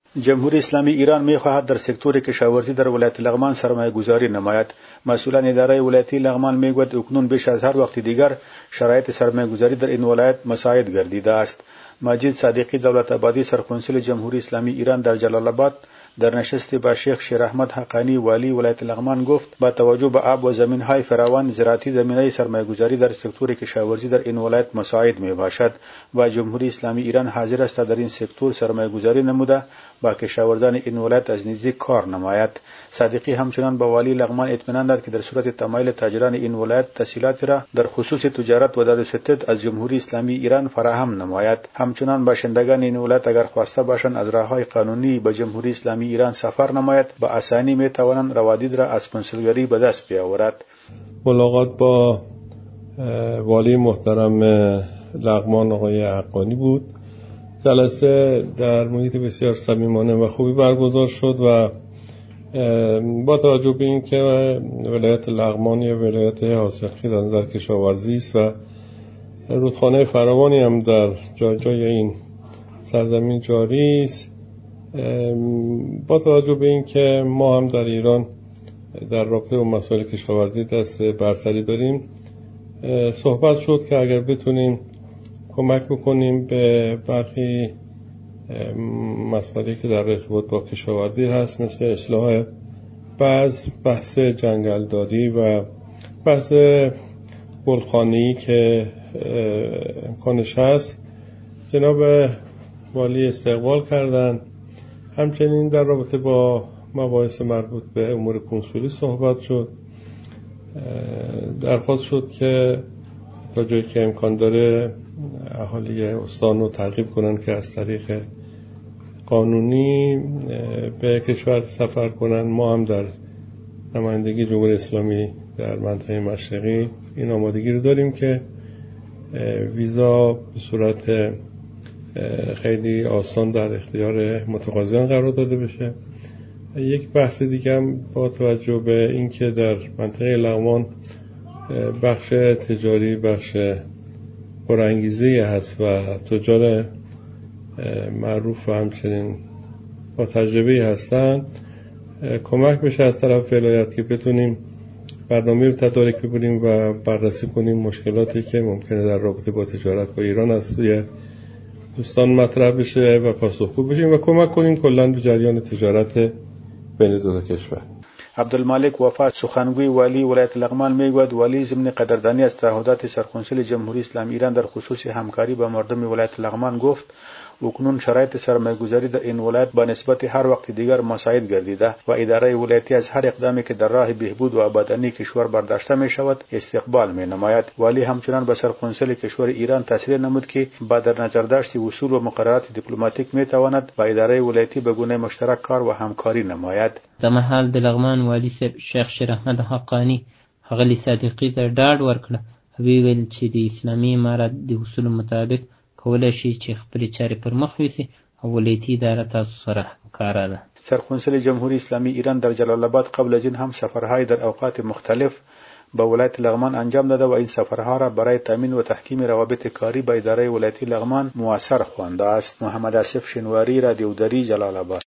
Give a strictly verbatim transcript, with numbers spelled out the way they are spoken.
جمهوری اسلامی ایران می‌خواهد در سکتور کشاورزی در ولایت لغمان سرمایه گذاری نماید. مسئولان اداره ولایتی لغمان میگوید اکنون بیش از هر وقت دیگر شرایط سرمایه گذاری در این ولایت مساعد گردیده است. مجید صادقی دولت آبادی سرکنسول جمهوری اسلامی ایران در جلال آباد در نشست با شیخ شیر احمد حقانی والی ولایت لغمان گفت با توجه به آب و زمین‌های فراوان زراعتی زمینه سرمایه گذاری در سکتور کشاورزی در این ولایت مساعد می باشد و جمهوری اسلامی ایران حاضر است در این سکتور سرمایه گذاری نموده با کشاورزان این ولایت از نزدیک کار نماید. صادقی همچنان به والی لغمان اطمینان داد که در صورت تمایل تاجران این ولایت تسهیلاتی را در خصوص تجارت و داد و ستد از جمهوری اسلامی ایران فراهم نماید. همچنان باشندگان این ولایت اگر خواسته باشند از راههای قانونی به جمهوری اسلامی ایران سفر نماید با آسانی می توانند روادید را از کنسولگری به دست بیاورد. ملاقات با والی محترم لغمان آقای حقانی بود. جلسه در محیط بسیار صمیمانه و خوبی برگزار شد و با توجه به اینکه ولایت لغمان یا ولایت حاصلخیز در کشاورزی است و رودخانه فراوانی هم در جای جای این سرزمین جاری است، با توجه به اینکه ما هم در ایران در رابطه با مسائل کشاورزی دست برتری داریم، صحبت شد که اگر بتونیم کمک بکنیم به برخی مسائلی که در ارتباط با کشاورزی هست، مثل اصلاح بعض بحث جنگلداری و بحث گلخانه‌ای که امکانش هست، جناب والی استقبال کردند. همچنین در رابطه با مباحث مربوط به امور کنسولی صحبت شد. درخواست شد که تا جایی که امکان داره اهالی استان رو ترغیب کنن که از طریق قانونی به کشور سفر کنن. ما هم در نمایندگی جمهوری اسلامی در منطقه مشرقی این آمادگی رو داریم که ویزا به صورت خیلی آسان در اختیار متقاضیان قرار داده بشه. یک بحث دیگه هم با توجه به اینکه در منطقه لغمان بخش تجاری بخش پرانگیزه هست و تجار معروف و همچنین با تجربه هستن، کمک بشه از طرف ولایت که بتونیم برنامه رو تدارک بکنیم و بررسی کنیم مشکلاتی که ممکنه در رابطه با تجارت با ایران از سوی دوستان مطرح بشه و پاسخگو بشیم و کمک کنیم کلاً به جریان تجارت بین دو کشور. عبدالمالک وفا سخنگوی والی ولایت لغمان میگوید والی ضمن قدردانی از تعهدات سرکنسول جمهوری اسلامی ایران در خصوص همکاری با مردم ولایت لغمان گفت اکنون شرایط سرمایه‌گذاری در این ولایت با نسبت هر وقت دیگر مساعد گردیده و اداره ولایتی از هر اقدامی که در راه بهبود و آبادانی کشور برداشته می شود استقبال می نماید. والی همچنان به سرکنسول کشور ایران تصریح نمود که با در نظر داشت اصول و مقررات دیپلماتیک می تواند با اداره ولایتی به گونه مشترک کار و همکاری نماید. در محل د لغمان والی شیخ شیر احمد حقانی هغه صادقی در ډاډ ورکړه ویل چې د اسلامي امارت د اصول مطابق کولای شي چې خپل چارې پر مخ یوسي او ولایتي اداره تاسو سره همکاره ده. سرکنسول جمهوری اسلامی ایران در جلال آباد قبل از این هم سفرهای در اوقات مختلف به ولایت لغمان انجام داده و این سفرها را برای تامین و تحکیم روابط کاری با اداره ولایتی لغمان مؤثر خوانده است. محمد آصف شنواری، رادیو دری، جلال آباد.